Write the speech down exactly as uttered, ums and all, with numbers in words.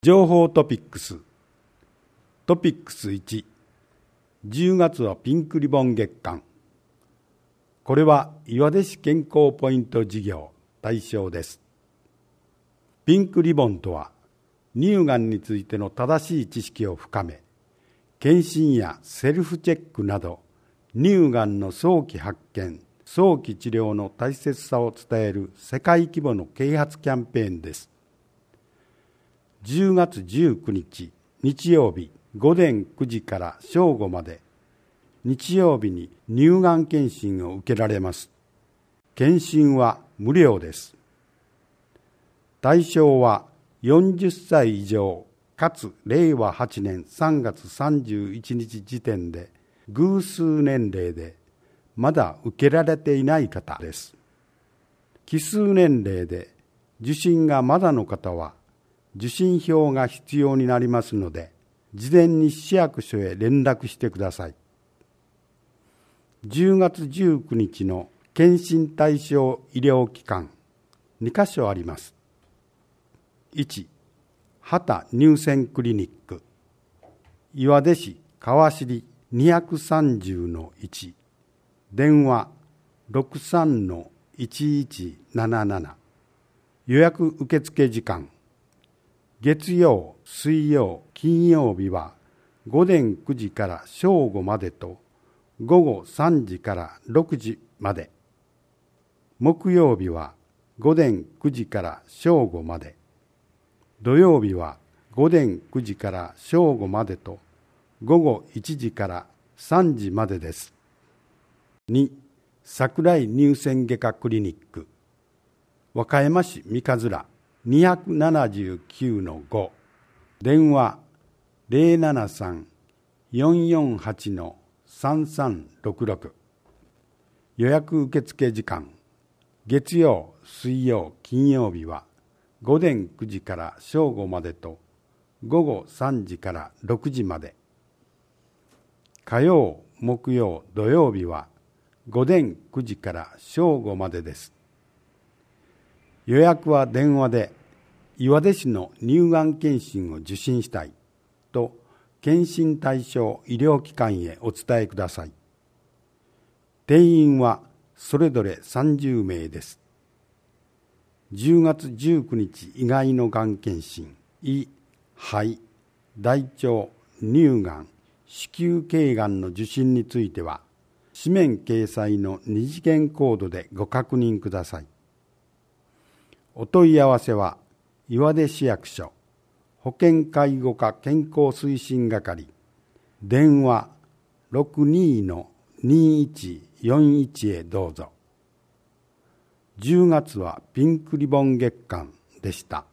情報トピックストピックスいち、じゅうがつはピンクリボン月間。これは岩出市健康ポイント事業対象です。ピンクリボンとは乳がんについての正しい知識を深め、検診やセルフチェックなど乳がんの早期発見、早期治療の大切さを伝える世界規模の啓発キャンペーンです。じゅうがつじゅうくにち日曜日ごぜんくじから正午まで、日曜日に乳がん検診を受けられます。検診は無料です。対象はよんじゅっさい以上かつれいわはちねんさんがつさんじゅういちにち時点で偶数年齢でまだ受けられていない方です。奇数年齢で受診がまだの方は受診票が必要になりますので、事前に市役所へ連絡してください。じゅうがつじゅうくにちの検診対象医療機関にかしょあります。いち、畑乳腺クリニック、岩出市川尻 にひゃくさんじゅうのいち、電話 ろくさんのいちいちなななな、予約受付時間、月曜、水曜、金曜日はごぜんくじから正午までとごごさんじからろくじまで。木曜日はごぜんくじから正午まで。土曜日はごぜんくじから正午までとごごいちじからさんじまでです。に、桜井乳腺外科クリニック、和歌山市三日面 にひゃくななじゅうきゅうのご、電話 ゼロななさん よんよんはち さんさんろくろく、予約受付時間、月曜、水曜、金曜日はごぜんくじから正午までとごごさんじからろくじまで。火曜、木曜、土曜日はごぜんくじから正午までです。予約は電話で岩出市の乳がん検診を受診したいと検診対象医療機関へお伝えください。定員はそれぞれさんじゅうめいです。じゅうがつじゅうくにち以外のがん検診、胃、肺、大腸、乳がん、子宮頸がんの受診については紙面掲載の二次元コードでご確認ください。お問い合わせは岩出市役所保健介護課健康推進係、電話 ろくにのにいちよんいち へどうぞ。じゅうがつはピンクリボン月間でした。